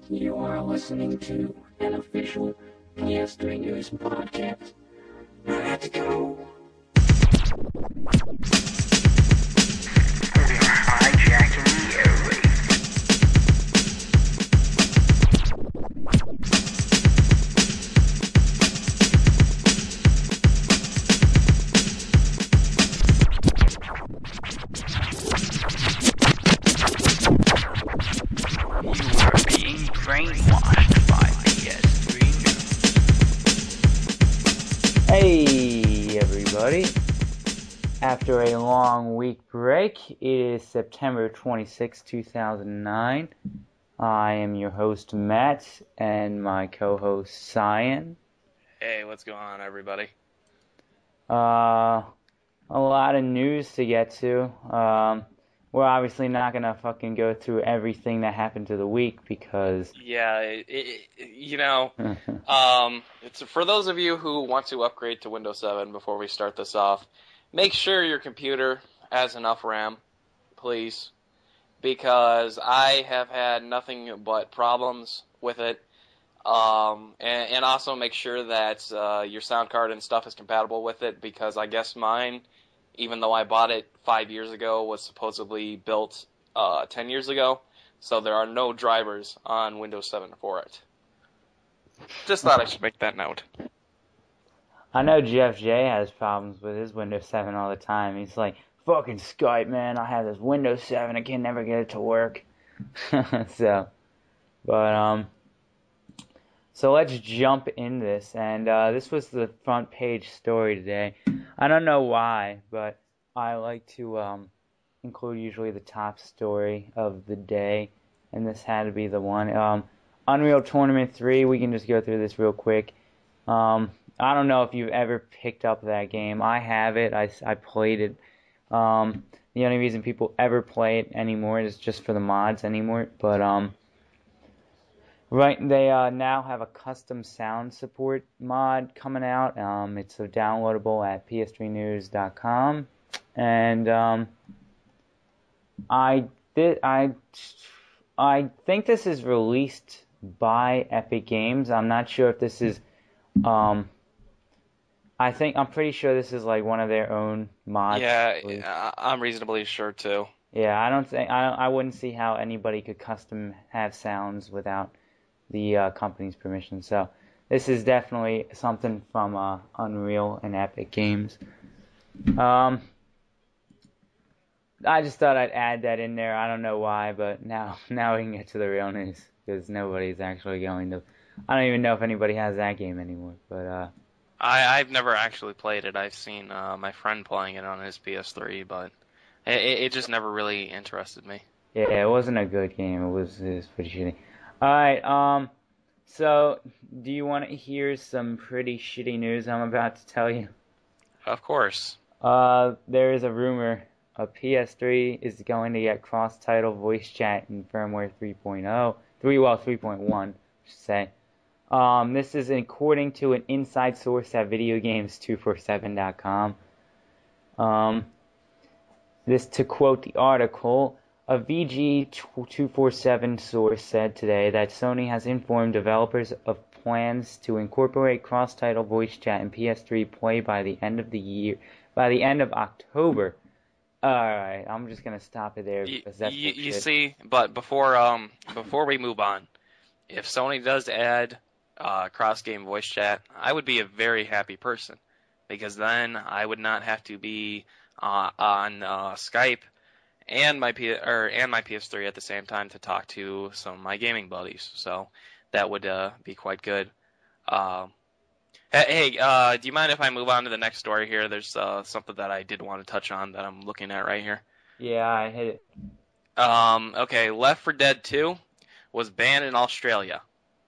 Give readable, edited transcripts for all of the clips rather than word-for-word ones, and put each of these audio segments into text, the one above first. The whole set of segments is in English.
You are listening to an official PS3 News podcast. Let's go! We're hijacking the airwaves. You are being brainwashed by PS3 News. Hey everybody! After a long week break, it is September 26, 2009. I am your host Matt and my co-host Cyan. Hey, what's going on, everybody? A lot of news to get to. We're obviously not gonna fucking go through everything that happened to the week because Yeah, it's for those of you who want to upgrade to Windows 7 before we start this off, make sure your computer has enough RAM, please, because I have had nothing but problems with it. And also make sure that your sound card and stuff is compatible with it, because I guess mine, even though I bought it 5 years ago, was supposedly built 10 years ago, so there are no drivers on Windows 7 for it. Just thought I should make that note. I know Jeff J has problems with his Windows 7 all the time. He's like, fucking Skype, man, I have this Windows 7, I can never get it to work. So let's jump in this, and this was the front page story today. I don't know why, but I like to include usually the top story of the day, and this had to be the one. Unreal Tournament 3, we can just go through this real quick. I don't know if you've ever picked up that game. I have it. I played it. The only reason people ever play it anymore is just for the mods anymore, but right, they now have a custom sound support mod coming out. It's downloadable at ps3news.com, and I think this is released by Epic Games. I'm not sure if this is I'm pretty sure this is like one of their own mods. Yeah, I'm reasonably sure too. Yeah, I wouldn't see how anybody could custom have sounds without the company's permission. So this is definitely something from Unreal and Epic Games. I just thought I'd add that in there. I don't know why, but now we can get to the real news, because nobody's actually going to. I don't even know if anybody has that game anymore. But I've never actually played it. I've seen my friend playing it on his PS3, but it just never really interested me. Yeah, it wasn't a good game. It was pretty shitty. Alright, so do you want to hear some pretty shitty news I'm about to tell you? Of course. There is a rumor a PS3 is going to get cross-title voice chat in firmware 3.1, I should say. This is according to an inside source at VideoGames247.com. This, to quote the article, a VG247 source said today that Sony has informed developers of plans to incorporate cross-title voice chat in PS3 Play by the end of October. Alright, I'm just gonna stop it there because that's you see, but before we move on, if Sony does add cross-game voice chat, I would be a very happy person, because then I would not have to be on Skype and my PS3 at the same time to talk to some of my gaming buddies. So that would be quite good. Hey, do you mind if I move on to the next story here? There's something that I did want to touch on that I'm looking at right here. Yeah, I hit it. Okay, Left 4 Dead 2 was banned in Australia.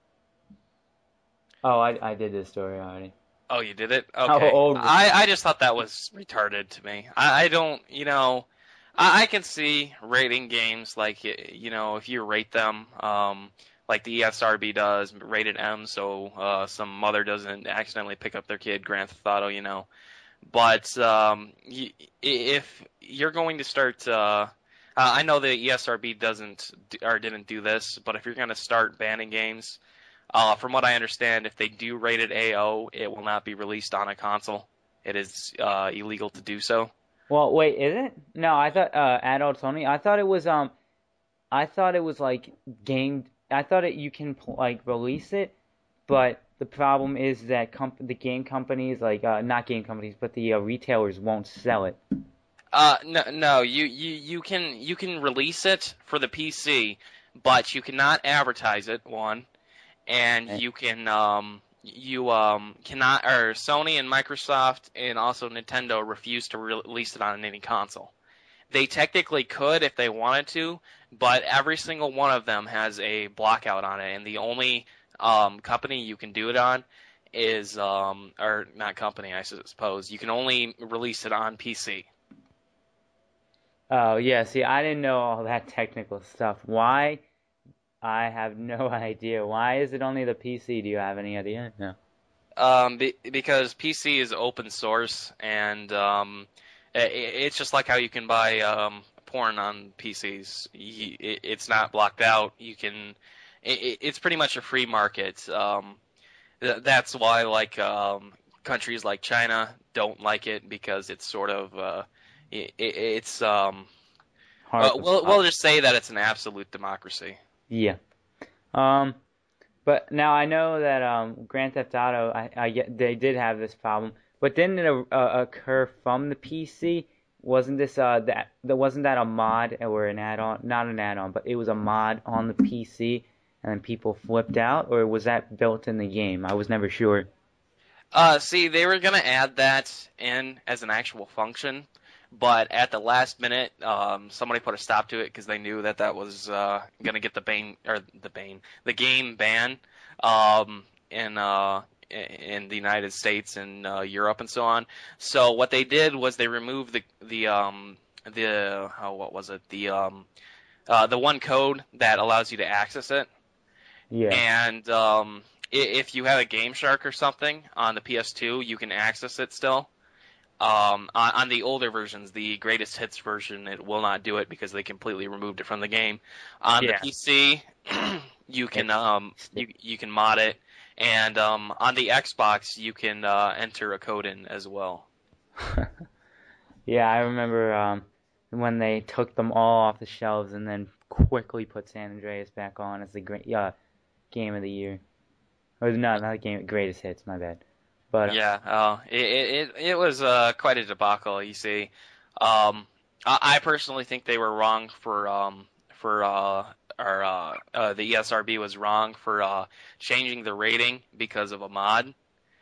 Oh, I did this story already. Oh, you did it? Okay. How old? I just thought that was retarded to me. I don't, I can see rating games like, if you rate them, like the ESRB does, rated M, so some mother doesn't accidentally pick up their kid, Grand Theft Auto, But if you're going to start I know the ESRB didn't do this, but if you're going to start banning games, from what I understand, if they do rate it AO, it will not be released on a console. It is illegal to do so. Well, wait, is it? No, I thought adults only. I thought it was like game. I thought you can like release it, but the problem is that the game companies, like not game companies, but the retailers won't sell it. No, you can release it for the PC, but you cannot advertise it, one, and Okay. you cannot, or Sony and Microsoft and also Nintendo refuse to release it on any console. They technically could if they wanted to, but every single one of them has a blockout on it, and the only company you can do it on is or not company, I suppose. You can only release it on PC. Oh yeah, see, I didn't know all that technical stuff. Why? I have no idea. Why is it only the PC? Do you have any idea? No. Because PC is open source, and it's just like how you can buy porn on PCs. It's not blocked out. You can. It's pretty much a free market. That's why countries like China don't like it, because it's sort of it's Hard to stop. we'll just say that it's an absolute democracy. Yeah. Um, but now I know that Grand Theft Auto, they did have this problem, but didn't it occur from the PC? Wasn't this wasn't that a mod or an add-on? Not an add-on, but it was a mod on the PC, and then people flipped out, or was that built in the game? I was never sure. See, they were gonna add that in as an actual function, but at the last minute, somebody put a stop to it because they knew that was gonna get the game ban, in the United States and Europe and so on. So what they did was they removed what was it, the one code that allows you to access it. Yeah. And if you have a Game Shark or something on the PS2, you can access it still. On the older versions, the greatest hits version, it will not do it because they completely removed it from the game. On the Yeah. PC, you can you can mod it, and on the Xbox, you can enter a code in as well. Yeah, I remember when they took them all off the shelves and then quickly put San Andreas back on as the game of the year. Or no, not game, greatest hits. My bad. But Yeah, it was quite a debacle. You see, I personally think they were wrong the ESRB was wrong for changing the rating because of a mod.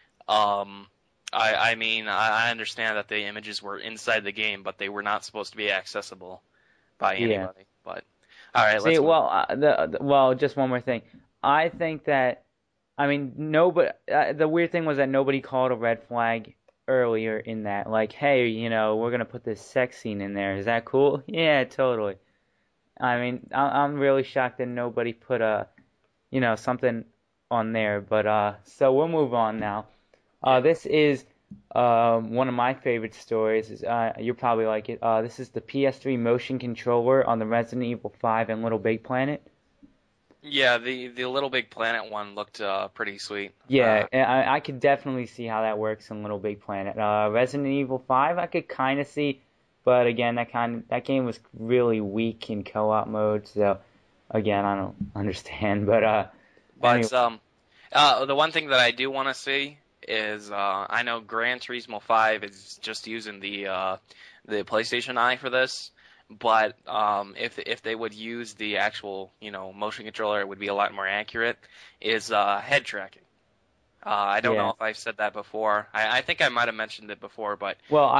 I mean, I understand that the images were inside the game, but they were not supposed to be accessible by yeah. anybody. But all right, See, let's move. well, just one more thing. I think that, I mean, nobody. The weird thing was that nobody called a red flag earlier in that. Like, hey, we're gonna put this sex scene in there. Is that cool? Yeah, totally. I mean, I'm really shocked that nobody put something on there. But so we'll move on now. This is one of my favorite stories. You'll probably like it. This is the PS3 motion controller on the Resident Evil 5 and Little Big Planet. Yeah, the Little Big Planet one looked pretty sweet. Yeah, I could definitely see how that works in Little Big Planet. Resident Evil 5, I could kind of see, but again, that game was really weak in co-op mode. So again, I don't understand. But anyway. The one thing that I do want to see is I know Gran Turismo 5 is just using the PlayStation Eye for this. But if they would use the actual motion controller, it would be a lot more accurate. Is head tracking. I don't know if I've said that before. I think I might have mentioned it before, but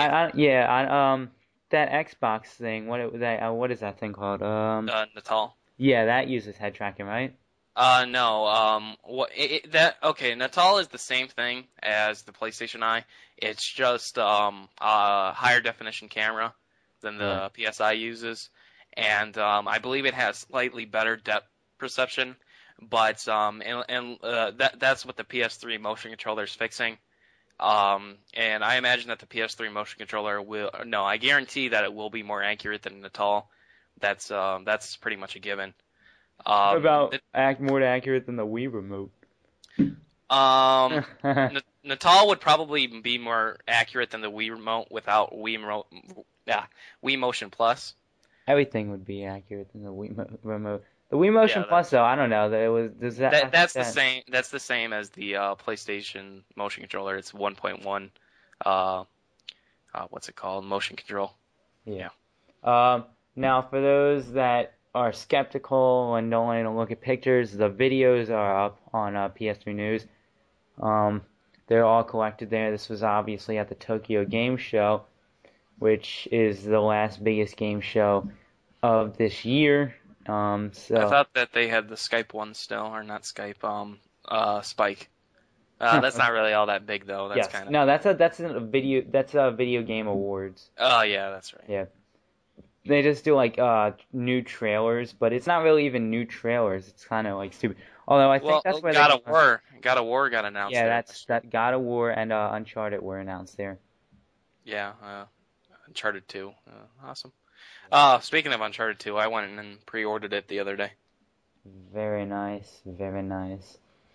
that Xbox thing. What is that thing called? Natal. Yeah, that uses head tracking, right? No. Natal is the same thing as the PlayStation Eye. It's just a higher definition camera than the PSI uses, and I believe it has slightly better depth perception, but that's what the PS3 motion controller is fixing. And I imagine that the PS3 motion controller I guarantee that it will be more accurate than Natal, That's pretty much a given. What about it- more accurate than the Wii remote? Natal would probably be more accurate than the Wii remote without Wii Motion Plus. Everything would be accurate than the remote. The Wii Motion Yeah, Plus, though, I don't know. Does that have that's the that? same. That's the same as the PlayStation motion controller. It's 1.1. Uh, what's it called? Motion control. Yeah. Now, for those that are skeptical and don't want to look at pictures, the videos are up on PS3 News. They're all collected there. This was obviously at the Tokyo Game Show, which is the last biggest game show of this year. I thought that they had the Skype one still, or not Skype. Spike. That's not really all that big though. That's yes. kind of. No, that's a video game awards. Oh yeah, that's right. Yeah. They just do like new trailers, but it's not really even new trailers. It's kind of like stupid. Although I think that's where God of War got announced. Yeah, there. that God of War and Uncharted were announced there. Yeah, Uncharted 2. Awesome. Speaking of Uncharted 2, I went and pre-ordered it the other day. Very nice, very nice.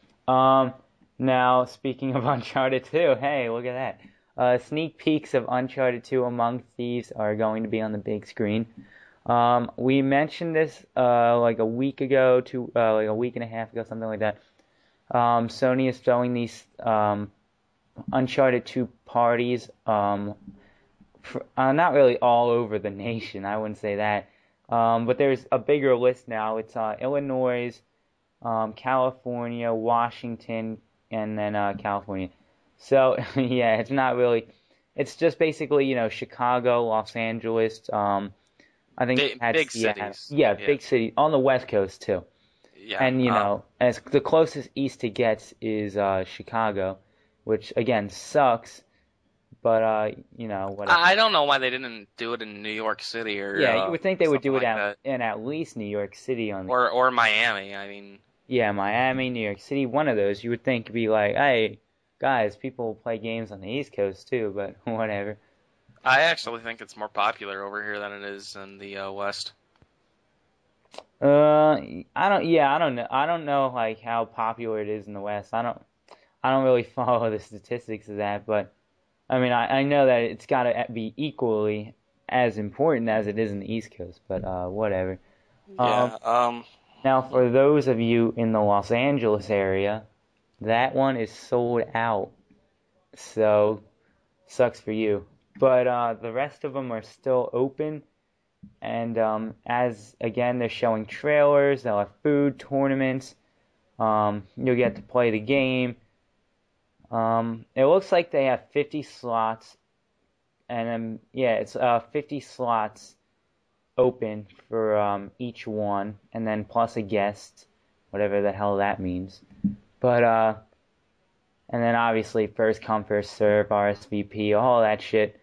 Now speaking of Uncharted 2, hey, look at that. Sneak peeks of Uncharted 2 Among Thieves are going to be on the big screen. We mentioned this like a week ago, like a week and a half ago, something like that. Sony is throwing these Uncharted 2 parties, not really all over the nation, I wouldn't say that. But there's a bigger list now. It's Illinois, California, Washington, and then California. So, yeah, it's not really... It's just basically, Chicago, Los Angeles, I think big cities. Yeah, big cities. On the West Coast, too. Yeah. And, as the closest east it gets is Chicago, which, again, sucks. But, whatever. I don't know why they didn't do it in New York City or yeah, you would think they would do it like in at least New York City or Miami. I mean, yeah, Miami, New York City, one of those. You would think would be like, hey, guys, people play games on the East Coast too, but whatever. I actually think it's more popular over here than it is in the West. I don't know. I don't know like how popular it is in the West. I don't really follow the statistics of that, but I mean, I know that it's got to be equally as important as it is in the East Coast, but whatever. Yeah. Now, for those of you in the Los Angeles area, that one is sold out. So, sucks for you. But the rest of them are still open. And again, they're showing trailers. They'll have food, tournaments. You'll get to play the game. It looks like they have 50 slots, and it's 50 slots open for each one, and then plus a guest, whatever the hell that means. But and then obviously first come first serve, RSVP, all that shit.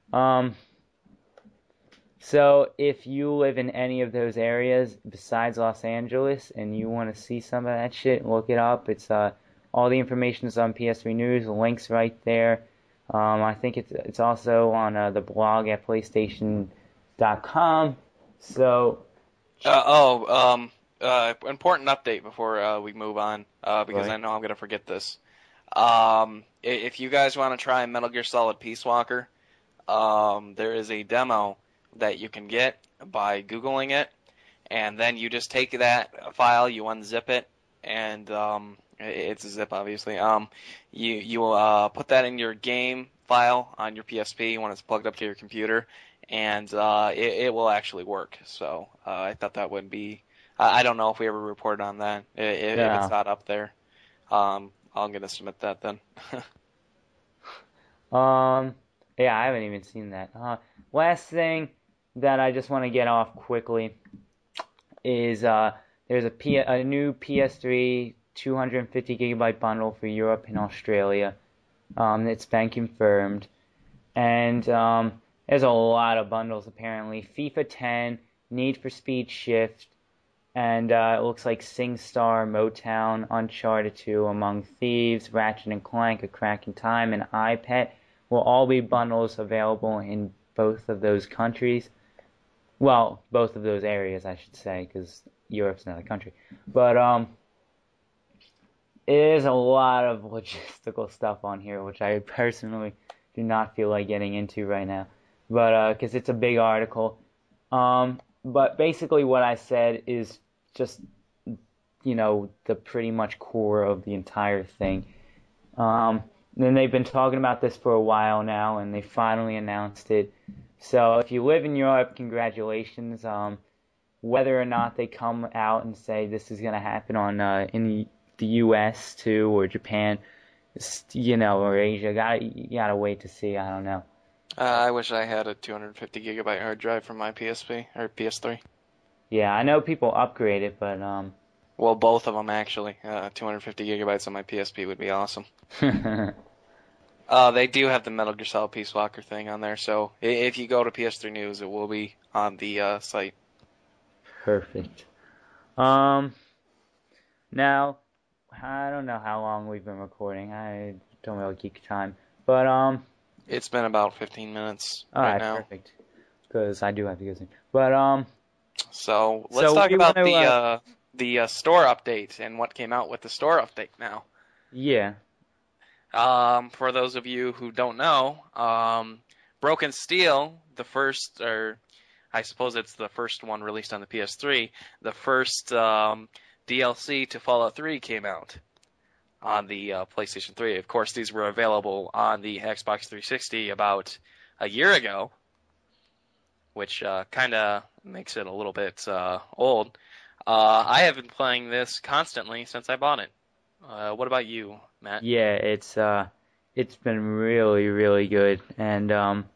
So if you live in any of those areas besides Los Angeles and you want to see some of that shit, look it up. It's all the information is on PS3 News. The link's right there. I think it's also on the blog at PlayStation.com. So. Important update before we move on, because I know I'm gonna forget this. If you guys want to try Metal Gear Solid Peace Walker, there is a demo that you can get by Googling it, and then you just take that file, you unzip it, and it's a zip, obviously. You put that in your game file on your PSP when it's plugged up to your computer, and it will actually work. So I thought that would be. I don't know if we ever reported on that. If it's not up there, I'm gonna submit that then. Yeah, I haven't even seen that. Last thing that I just want to get off quickly is there's a new PS3 250 gigabyte bundle for Europe and Australia. It's been confirmed, and there's a lot of bundles apparently. FIFA 10, Need for Speed Shift, and it looks like SingStar, Motown, Uncharted 2, Among Thieves, Ratchet & Clank, A Crack in Time, and iPad will all be bundles available in both of those countries. Well, both of those areas, I should say, because Europe's not a country. But it is a lot of logistical stuff on here, which I personally do not feel like getting into right now. But because it's a big article. But basically, what I said is just, the pretty much core of the entire thing. Then they've been talking about this for a while now, and they finally announced it. So if you live in Europe, congratulations. Whether or not they come out and say this is going to happen in the U.S. too, or Japan, or Asia, you gotta wait to see. I don't know. I wish I had a 250 gigabyte hard drive for my PSP or PS3. Yeah, I know people upgrade it, but Well, both of them actually. 250 gigabytes on my PSP would be awesome. They do have the Metal Gear Solid Peace Walker thing on there, so if you go to PS3 News, it will be on the site. Perfect. Now, I don't know how long we've been recording. I don't really keep time, but It's been about 15 minutes all right right, now. perfect. Because I do have to go soon. But So let's talk about the store update and what came out with the store update now. yeah, For those of you who don't know, Broken Steel, the first, or I suppose it's the first one released on the PS3, the first DLC to Fallout 3 came out on the PlayStation 3. Of course, these were available on the Xbox 360 about a year ago, which kind of makes it a little bit old. I have been playing this constantly since I bought it. What about you, Matt? yeah, it's been really, really good, and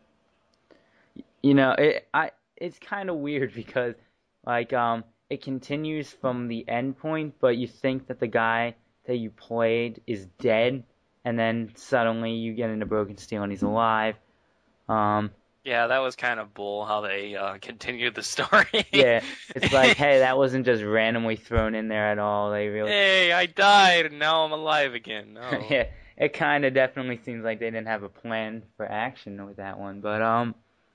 it's kind of weird because it continues from the end point, but you think that the guy that you played is dead, and then suddenly you get into Broken Steel and he's alive. Yeah, that was kind of bull how they continued the story. Yeah, it's like, hey, that wasn't just randomly thrown in there at all. They really, Hey, I died and now I'm alive again. No. yeah, it kind of definitely seems like they didn't have a plan for action with that one. But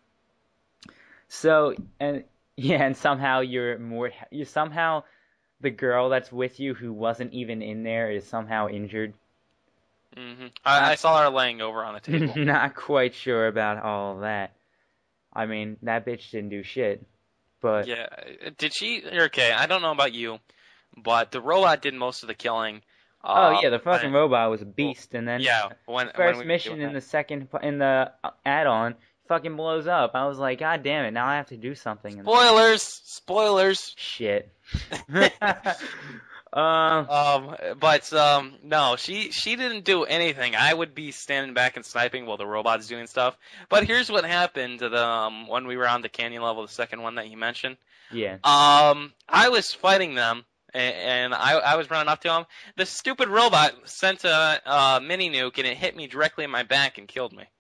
so and yeah, and somehow you somehow the girl that's with you who wasn't even in there is somehow injured. Mm-hmm. I saw her laying over on a table. Not quite sure about all of that. I mean, that bitch didn't do shit. But Yeah, did she? Okay, I don't know about you, but the robot did most of the killing. oh yeah, the fucking robot was a beast, and then Yeah, when first we mission in the add-on fucking blows up. I was like, God damn it! Now I have to do something. Spoilers. Shit. But no, she didn't do anything. I would be standing back and sniping while the robot's doing stuff. But here's what happened when we were on the canyon level, the second one that you mentioned. Yeah. I was fighting them, and I was running up to them. The stupid robot sent a mini nuke, and it hit me directly in my back and killed me.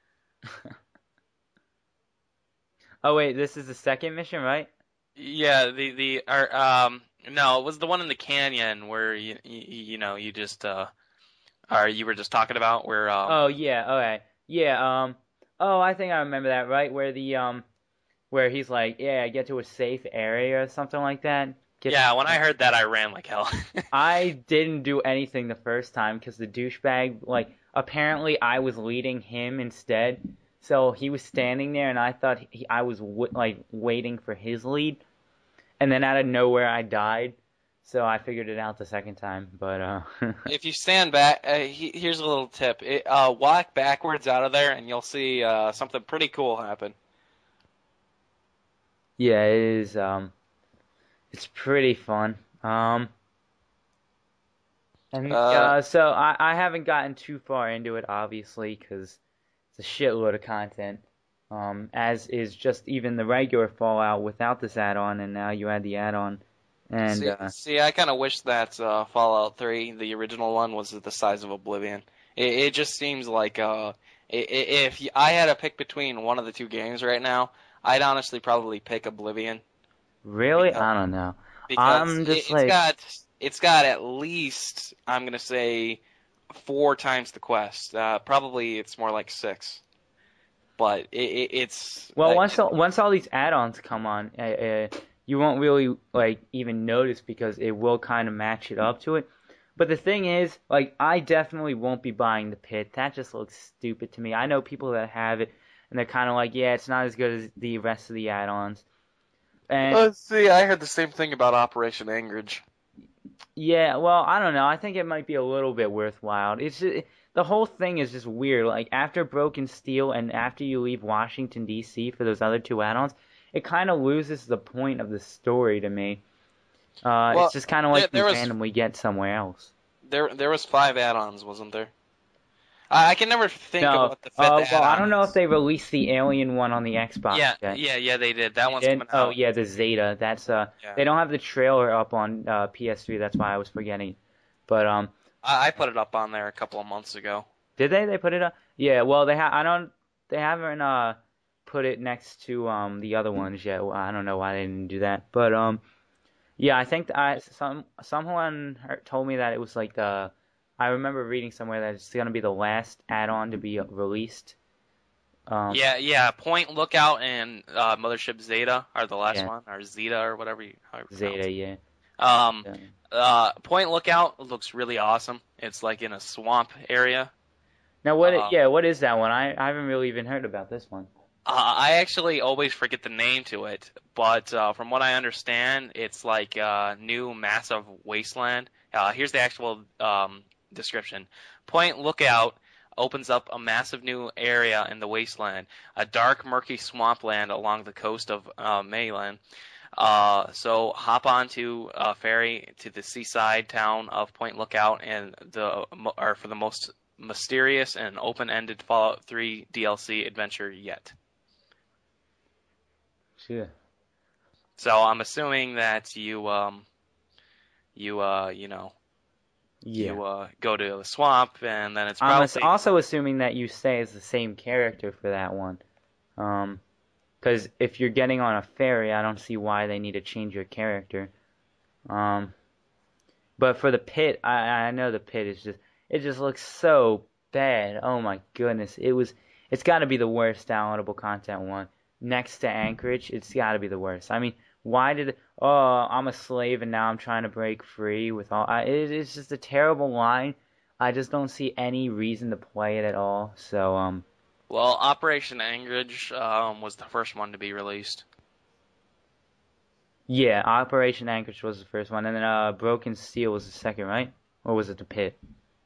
Oh wait, this is the second mission, right? Yeah, no, it was the one in the canyon where you just or you were just talking about where Oh yeah, okay. Yeah, oh, I think I remember that, right? Where he's like, yeah, get to a safe area or something like that. Yeah, when I heard that, I ran like hell. I didn't do anything the first time because the douchebag, apparently I was leading him instead. So he was standing there, and I thought I was waiting for his lead, and then out of nowhere I died. So I figured it out the second time. But if you stand back, here's a little tip: walk backwards out of there, and you'll see something pretty cool happen. yeah, it is. It's pretty fun. So I haven't gotten too far into it, obviously, because it's a shitload of content. As is just even the regular Fallout without this add-on, and now you add the add-on. And see, I kind of wish that Fallout 3, the original one, was the size of Oblivion. It just seems like if I had to pick between one of the two games right now, I'd honestly probably pick Oblivion. Really, I don't know. Because it's got at least, I'm gonna say, 4 times the quest. Probably it's more like 6. but it's Well, once all these add-ons come on, you won't really like even notice because it will kind of match it up to it. But the thing is, like, I definitely won't be buying the Pit. That just looks stupid to me. I know people that have it, and they're kind of like, yeah, it's not as good as the rest of the add-ons. And Let's see. I heard the same thing about Operation Anchorage. yeah, well, I don't know. I think it might be a little bit worthwhile. It's just, the whole thing is just weird. Like, after Broken Steel and after you leave Washington, D.C. for those other two add-ons, it kind of loses the point of the story to me. Well, It's just kind of like there you was randomly get somewhere else. there was 5 add-ons, wasn't there? I can never think No, of what the 5th well, I don't add-on know if is. they released the Alien one on the Xbox yet. Yeah, they did. That They one's did? coming Oh, out. yeah, the Zeta. That's Yeah. they don't have the trailer up on PS3. That's why I was forgetting. But I put it up on there a couple of months ago. did they? They put it up? Yeah. Well, they haven't put it next to the other ones yet. Well, I don't know why they didn't do that. But yeah, I think someone told me that it was like I remember reading somewhere that it's gonna be the last add-on to be released. Yeah. Point Lookout and Mothership Zeta are the last Yeah. one, or Zeta or whatever how you pronounce Zeta, it. yeah. Point Lookout looks really awesome. It's like in a swamp area. Now Uh, what is that one? I haven't really even heard about this one. I actually always forget the name to it, but from what I understand, it's like a new massive wasteland. Here's the actual description. Point Lookout opens up a massive new area in the wasteland, a dark, murky swampland along the coast of Mainland. So hop onto a ferry to the seaside town of Point Lookout and for the most mysterious and open-ended Fallout 3 DLC adventure yet. Sure. So I'm assuming that you go to the swamp and then it's I'm probably also assuming that you stay as the same character for that one. Because if you're getting on a ferry, I don't see why they need to change your character. But for the Pit, I know the Pit is it just looks so bad. Oh my goodness. It's got to be the worst downloadable content one. Next to Anchorage, it's got to be the worst. I mean, I'm a slave and now I'm trying to break free with all, it's just a terrible line. I just don't see any reason to play it at all. So, well, Operation Anchorage was the first one to be released. yeah, Operation Anchorage was the first one, and then Broken Steel was the second, right? Or was it the Pit?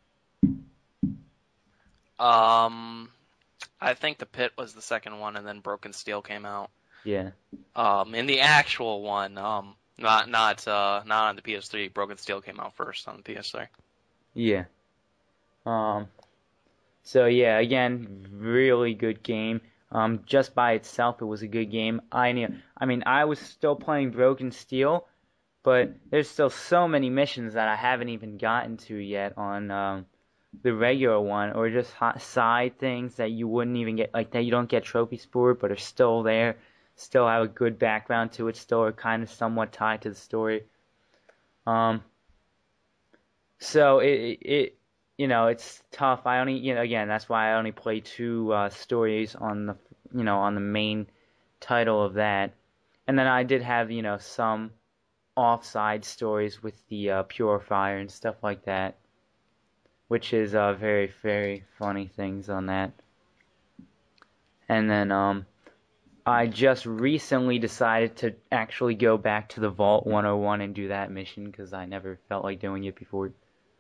I think the Pit was the second one, and then Broken Steel came out. Yeah. In the actual one, not on the PS3. Broken Steel came out first on the PS3. Yeah. So yeah, again, really good game. Just by itself, it was a good game. I was still playing Broken Steel, but there's still so many missions that I haven't even gotten to yet on the regular one, or just side things that you wouldn't even get, like that you don't get trophies for, but are still there, still have a good background to it, still are kind of somewhat tied to the story. So it's tough. Again, that's why I only play 2 stories on the main title of that, and then I did have some offside stories with the Purifier and stuff like that, which is very, very funny things on that. And then I just recently decided to actually go back to the Vault 101 and do that mission because I never felt like doing it before.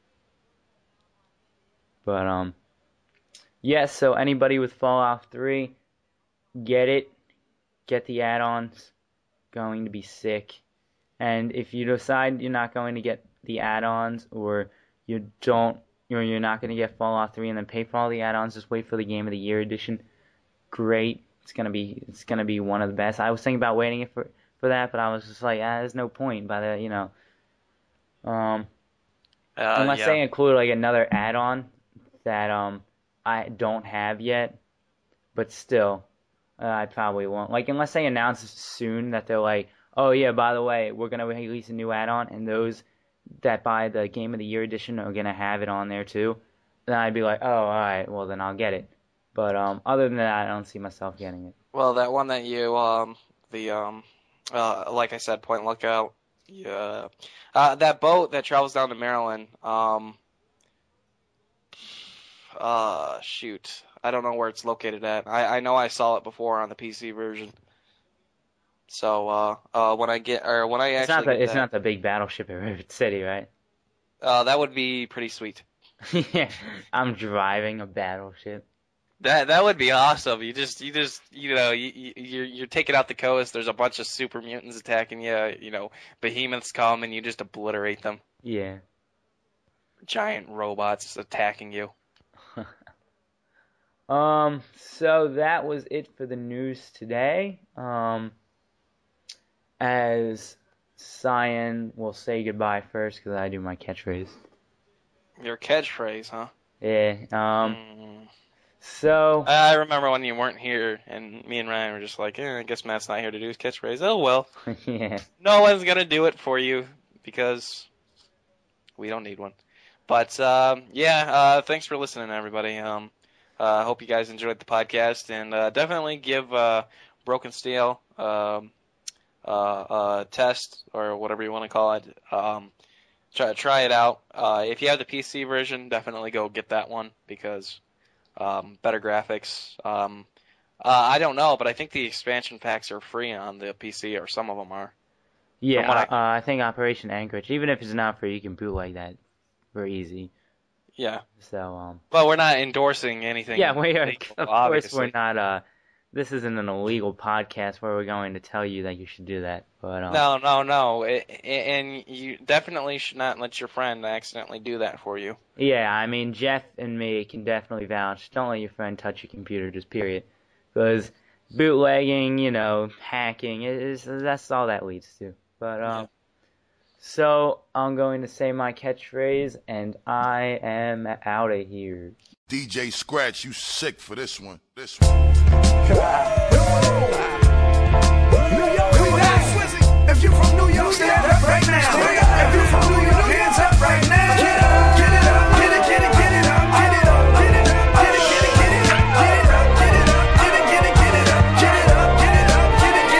But yeah, so anybody with Fallout 3, get it. Get the add-ons. Going to be sick. And if you decide you're not going to get the add-ons, or you're not going to get Fallout 3 and then pay for all the add-ons, just wait for the Game of the Year edition. Great. It's gonna be one of the best. I was thinking about waiting for that, but I was just like, there's no point by the unless they include like another add-on that I don't have yet, but still I probably won't. Like, unless they announce soon that they're like, oh yeah, by the way, we're gonna release a new add-on, and those that buy the Game of the Year edition are gonna have it on there too, then I'd be like, oh, alright, well then I'll get it. But other than that, I don't see myself getting it. Well, that one that you, like I said, Point Lookout, yeah. That boat that travels down to Maryland, shoot. I don't know where it's located at. I know I saw it before on the PC version. So, when I It's not the big battleship at River City, right? that would be pretty sweet. Yeah, I'm driving a battleship. That would be awesome. You're taking out the coast. There's a bunch of super mutants attacking you. You know, behemoths come and you just obliterate them. Yeah. Giant robots attacking you. So that was it for the news today. As Cyan will say goodbye first because I do my catchphrase. Your catchphrase, huh? Yeah. So I remember when you weren't here, and me and Ryan were just like, I guess Matt's not here to do his catchphrase. Oh, well. Yeah. No one's going to do it for you, because we don't need one. But, thanks for listening, everybody. I hope you guys enjoyed the podcast, and definitely give Broken Steel a test, or whatever you want to call it. Try it out. If you have the PC version, definitely go get that one, because... better graphics. I don't know, but I think the expansion packs are free on the PC, or some of them are. Yeah, I think Operation Anchorage, even if it's not free, you can bootleg that very easy. Yeah. So, But we're not endorsing anything. Yeah, we are. Illegal, of obviously. course, we're not. This isn't an illegal podcast where we're going to tell you that you should do that. But No. And you definitely should not let your friend accidentally do that for you. Yeah, I mean, Jeff and me can definitely vouch. Don't let your friend touch your computer, just period. Because bootlegging, hacking, that's all that leads to. But, So, I'm going to say my catchphrase, and I am out of here. DJ Scratch, you sick for this one. New York, if you from New York, stand up right now. If you from New York, hands up right now. Get it up, get it up, get it up, get it up, get it up, get it up, get it up, get it up, get it up, get it up, get it up, get it up, get it up, get it up,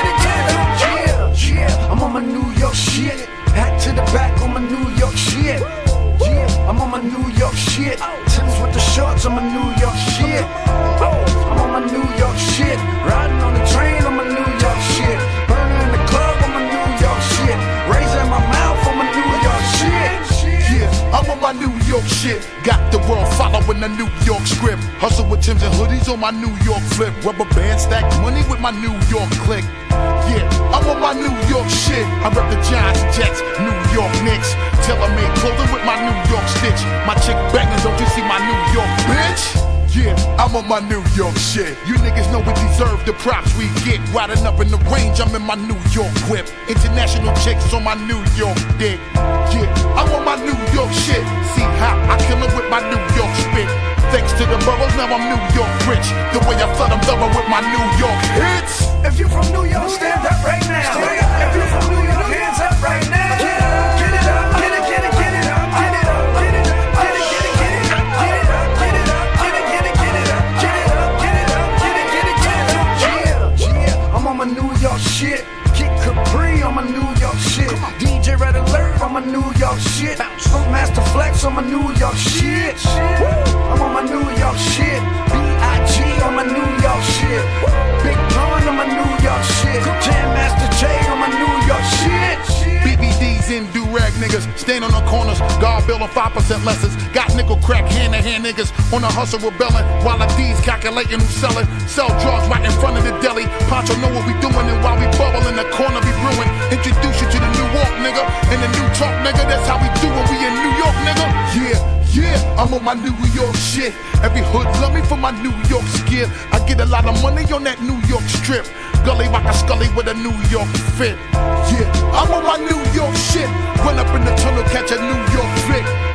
get it up. Yeah, I'm on my New York shit. Hat to the back on my New York shit. Yeah, I'm on my New York shit. Tim's with the shorts on my New York shit. I'm on my New York shit. Riding on the train on my New York shit. Burning in the club on my New York shit. Raising my mouth on my New York shit. Yeah, I'm on my New York shit. Got the world following the New York script. Hustle with Timbs and hoodies on my New York flip. Rubber band stack money with my New York click. Yeah, I'm on my New York shit. I rep the Giants, Jets, New York Knicks. Tailor-made clothing with my New York stitch. My chick banging, don't you see my New York bitch? Yeah, I'm on my New York shit. You niggas know we deserve the props we get. Riding up in the range, I'm in my New York whip. International chicks on my New York dick. Yeah, I'm on my New York shit. See how I kill it with my New York spit. Thanks to the boroughs, now I'm New York rich. The way I flood them thorough with my New York hits. If you from New York, stand up right now. If you from New York, hands up right now. Get it up, get it up, get it, get it, get it up, get it up, get it up, get it, get it, get it up, get it up, get it up, get it, get it, get it up, get it up, get it up, get it, get it, get it up. Yeah, I'm on my New York shit. Kid Capri on my New York shit. DJ Red Alert on my New York shit. Funk Master Flex on my New York shit. I'm on my New York shit. B.I.G. on my New York shit. Big Pun on my New York shit. Jam Master J on my New York shit. BBDs and do-rag niggas, stand on the corners, guard bill on 5% lessons. Got nickel crack hand-to-hand niggas on the hustle rebelling, while the D's calculating who's selling. Sell drugs right in front of the deli. Poncho know what we doing, and while we bubble in the corner be brewing. Introduce you to the New York nigga, and the New Talk nigga. That's how we do when we in New York nigga. Yeah, I'm on my New York shit. Every hood love me for my New York skill. I get a lot of money on that New York strip. Gully rock a scully with a New York fit. Yeah, I'm on my New York shit. Run up in the tunnel, catch a New York flick.